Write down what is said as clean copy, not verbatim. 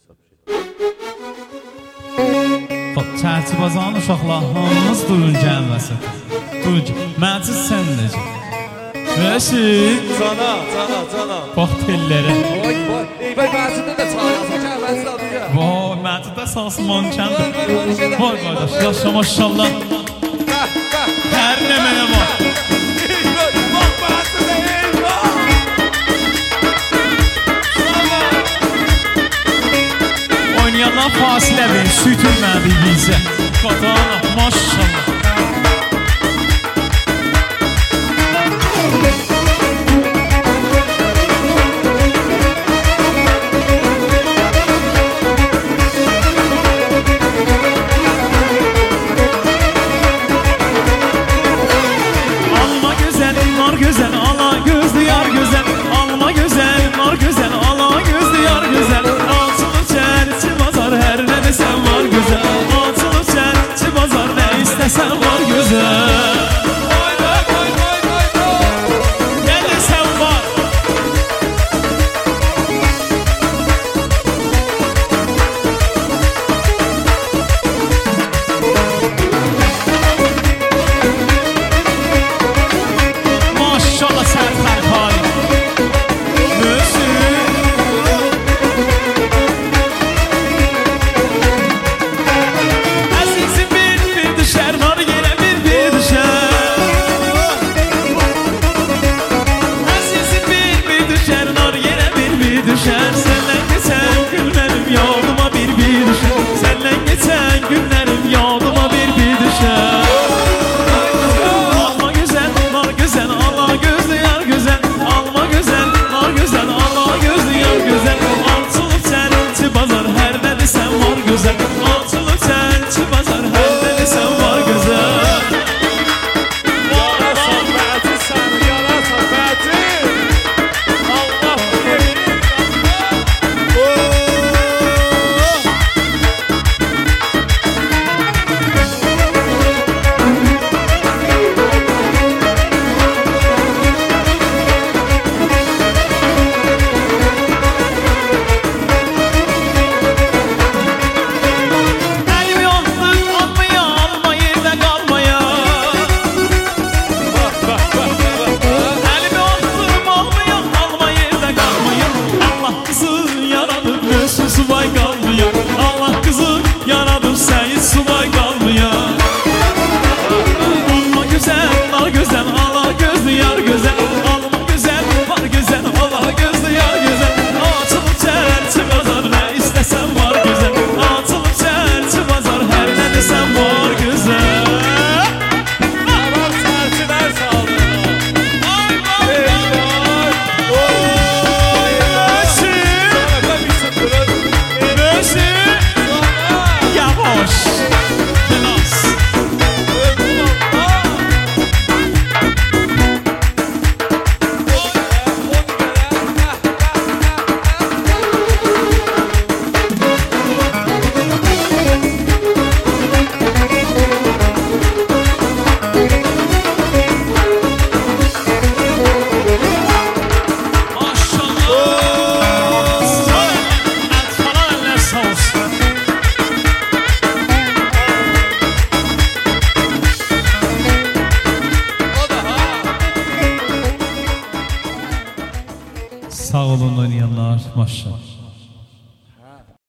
Çərçibazanın uşaqlar hamımız durun gəlməsin. Durun ki, məciz sən necə? Rəşid. Cana. Bax tellərə. Vay, məciddə də çağırasın, gəl, məciddə adı gəl. Vay, məciddə salsın mankəndir. Vay qardaş, yaşa maşallah. Hər nə mənə var. Bak məciddə, eyvah. Oynayanlar fasilə verin, sütülmədi bizə. Qadana, maşallah. Güzel, ala gözlü yar güzel. Alma güzel, nar güzel. Ala gözlü yar güzel. Alçılı çerçi bazar, her ne desen var güzel. Alçılı çerçi bazar, ne istesen var güzel. Ne desen var. Sağ olun oynayanlar, maşallah.